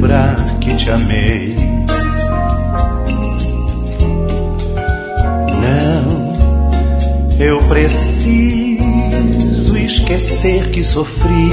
lembrar que te amei. Não, eu preciso esquecer que sofri.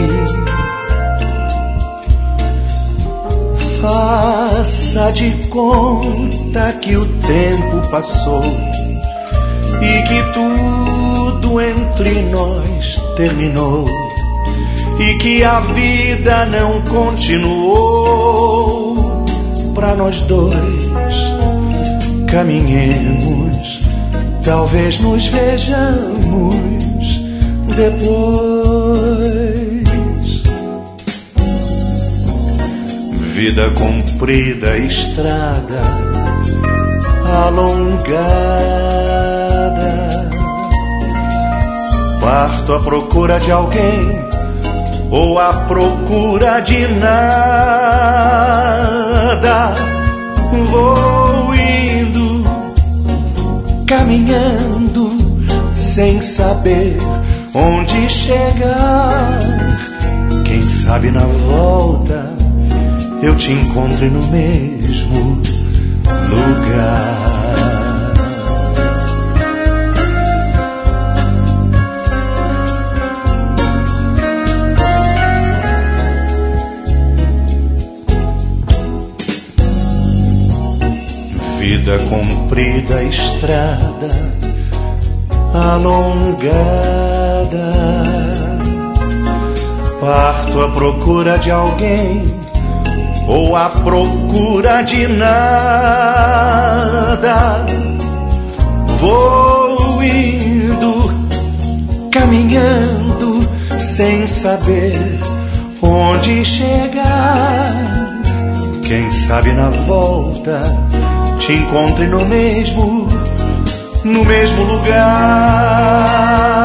Faça de conta que o tempo passou e que tudo entre nós terminou e que a vida não continuou. Pra nós dois caminhemos, talvez nos vejamos depois. Vida comprida, estrada alongada, parto à procura de alguém ou à procura de nada. Vou indo, caminhando, sem saber onde chegar. Quem sabe na volta eu te encontre no mesmo lugar. Vida comprida, estrada alongada, parto à procura de alguém ou à procura de nada. Vou indo, caminhando, sem saber onde chegar. Quem sabe na volta te encontre no mesmo lugar.